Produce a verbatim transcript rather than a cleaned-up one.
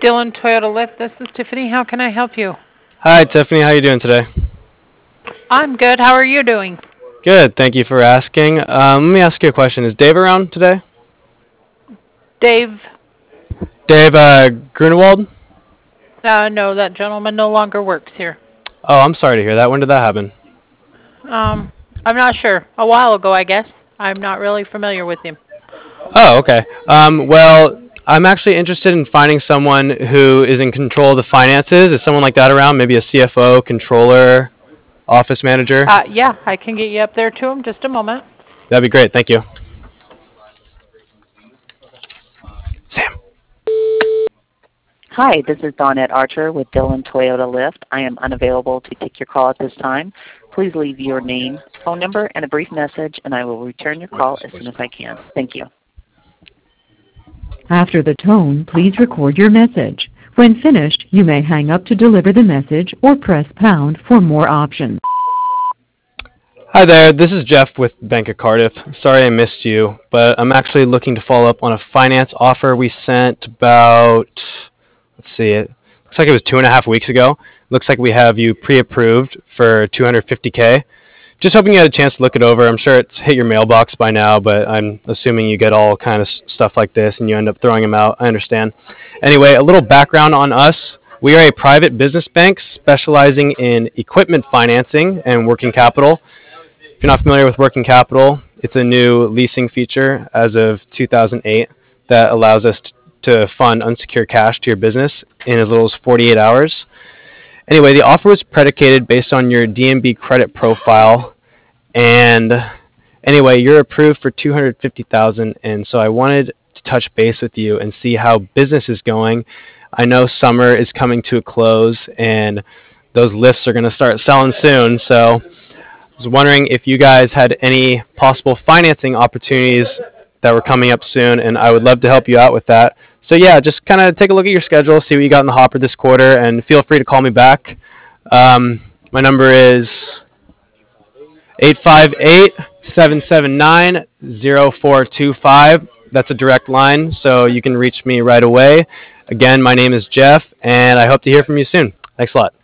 Dylan Toyota Lift. This is Tiffany. How can I help you? Hi, Tiffany. How are you doing today? I'm good. How are you doing? Good. Thank you for asking. Um, let me ask you a question. Is Dave around today? Dave? Dave uh, Grunewald? Uh, no, that gentleman no longer works here. Oh, I'm sorry to hear that. When did that happen? Um, I'm not sure. A while ago, I guess. I'm not really familiar with him. Oh, okay. Um, well, I'm actually interested in finding someone who is in control of the finances. Is someone like that around? Maybe a C F O, controller, office manager? Uh, yeah, I can get you up there to him. Just a moment. That'd be great. Thank you. Sam. Hi, this is Dawnette Archer with Dillon Toyota Lift. I am unavailable to take your call at this time. Please leave your name, phone number, and a brief message, and I will return your call as soon as I can. Thank you. After the tone, please record your message. When finished, you may hang up to deliver the message or press pound for more options. Hi there, this is Jeff with Bank of Cardiff. Sorry I missed you, but I'm actually looking to follow up on a finance offer we sent about, let's see, it looks like it was two and a half weeks ago. Looks like we have you pre-approved for two hundred fifty K. Just hoping you had a chance to look it over. I'm sure it's hit your mailbox by now, but I'm assuming you get all kind of stuff like this and you end up throwing them out. I understand. Anyway, a little background on us. We are a private business bank specializing in equipment financing and working capital. If you're not familiar with working capital, it's a new leasing feature as of two thousand eight that allows us t- to fund unsecured cash to your business in as little as forty-eight hours. Anyway, the offer was predicated based on your D N B credit profile, and anyway, you're approved for two hundred fifty thousand dollars, and so I wanted to touch base with you and see how business is going. I know summer is coming to a close, and those lifts are going to start selling soon, so I was wondering if you guys had any possible financing opportunities that were coming up soon, and I would love to help you out with that. So yeah, just kind of take a look at your schedule, see what you got in the hopper this quarter, and feel free to call me back. Um, my number is eight five eight, seven seven nine, zero four two five. That's a direct line, so you can reach me right away. Again, my name is Jeff, and I hope to hear from you soon. Thanks a lot.